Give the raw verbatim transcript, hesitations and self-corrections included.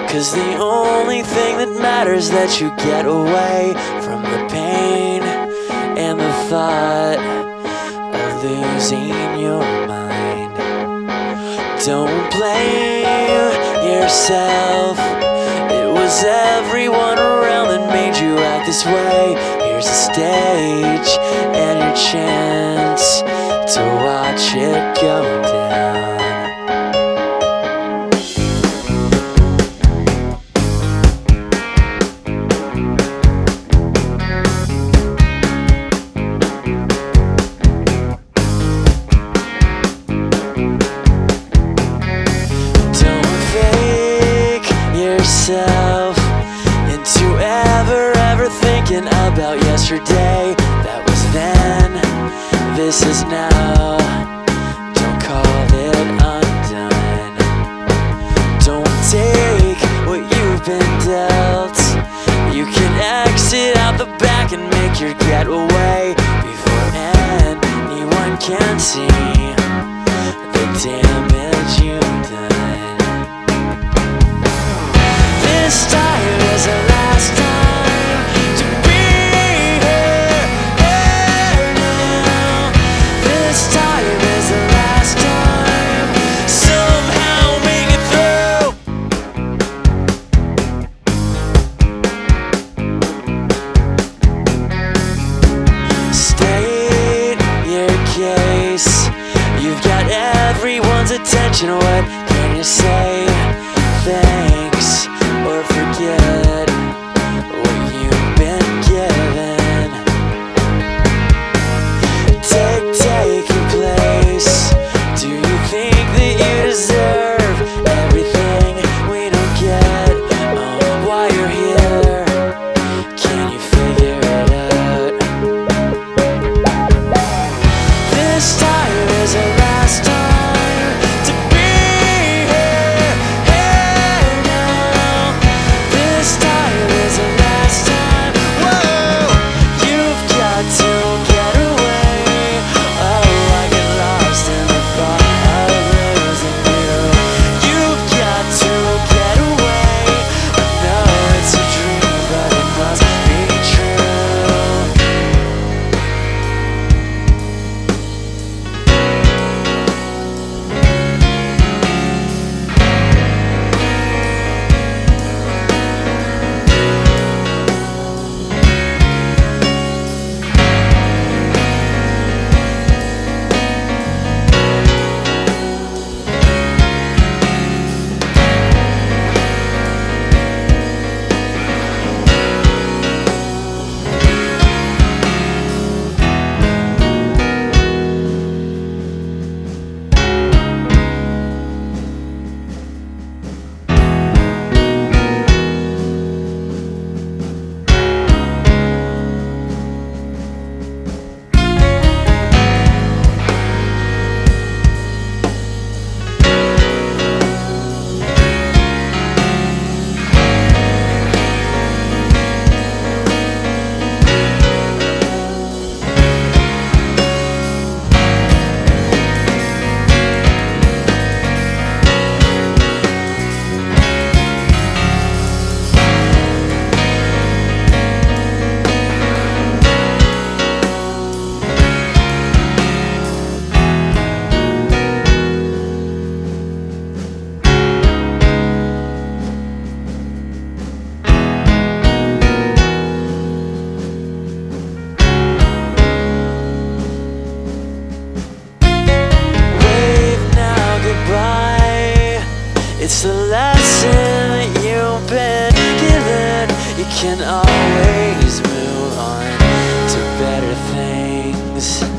'Cause the only thing that matters is that you get away from the pain and the thought of losing your mind. Don't blame yourself, it was everyone around that made you act this way. Here's a stage and your chance to watch it go down. Yourself into ever, ever thinking about yesterday. That was then, this is now. Don't call it undone. Don't take what you've been dealt. You can exit out the back and make your getaway before anyone can see the damage you've done. This time is the last time to be here, here now. This time is the last time. Somehow make it through. State your case. You've got everyone's attention. What can you say? Thanks. Or forget what you've been given. Take, take your place. Do you think that you deserve everything we don't get? Oh, why you're here? Can you figure it out? This time is the last time. It's the lesson that you've been given. You can always move on to better things.